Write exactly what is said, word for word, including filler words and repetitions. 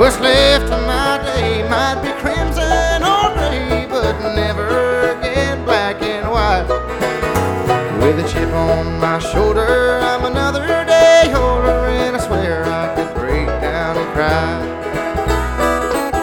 What's left of my day might be crimson or gray, but never again black and white. With a chip on my shoulder, I'm another day